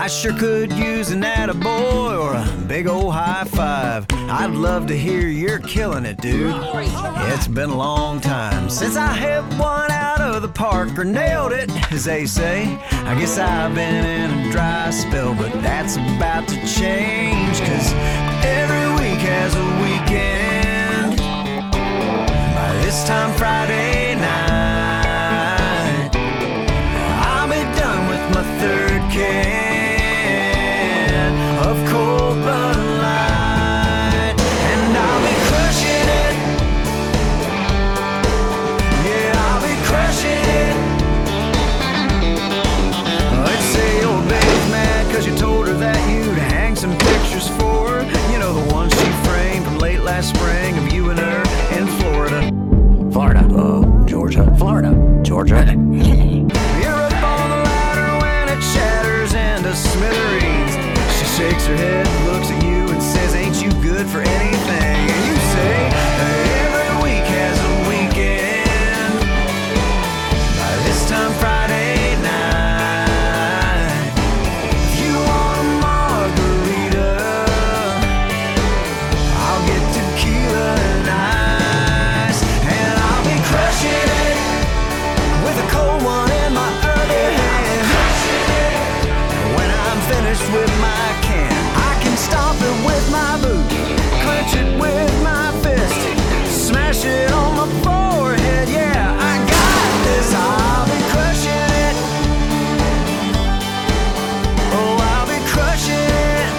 I sure could use an attaboy or a big old high five. I'd love to hear you're killing it, dude. It's been a long time since I hit one out of the park or nailed it, as they say. I guess I've been in a dry spell, but that's about to change, 'cause every week has a weekend. By this time Friday night, I'll be done with my third can of cold Bud Light, and I'll be crushing it. Yeah, I'll be crushing it. Let's say your baby's mad 'cause you told her that you'd hang some pictures for her. You know, the ones she framed from late last spring of you and her in Florida. Georgia. Florida. Georgia. You're up on the ladder when it shatters into smithereens. She shakes her head, looks at you and says, ain't you good for anything? And you say, every week has a weekend. By this time Friday night, if you want a margarita, I'll get tequila and ice, and I'll be crushing it with a cold one in my other hand. When I'm finished with my can, I can stomp it with my boot, clench it with my fist, smash it on my forehead. Yeah, I got this. I'll be crushing it. Oh, I'll be crushing it.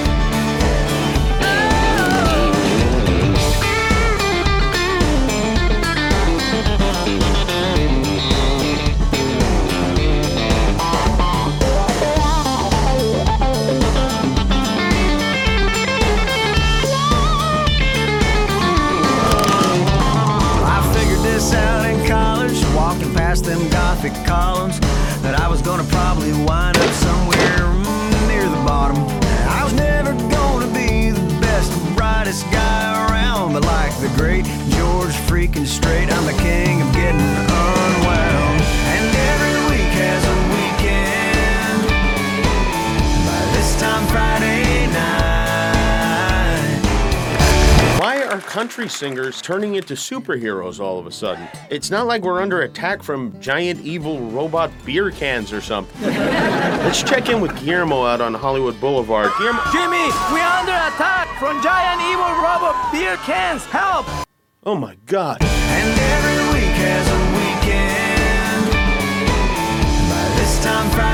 I figured this out in college, walking past them Gothic columns, that I was gonna probably wind up somewhere near the bottom. I was never gonna be the best, brightest guy around, but like the great George freaking Strait, I'm the king of getting unwound. And every week has a weekend. By this time Friday night. Why are country singers turning into superheroes all of a sudden? It's not like we're under attack from giant evil robot beer cans or something. Let's check in with Guillermo out on Hollywood Boulevard. Guillermo, Jimmy, we're under attack from giant evil robot beer cans. Help! oh my God. And every week has a weekend. By this time Friday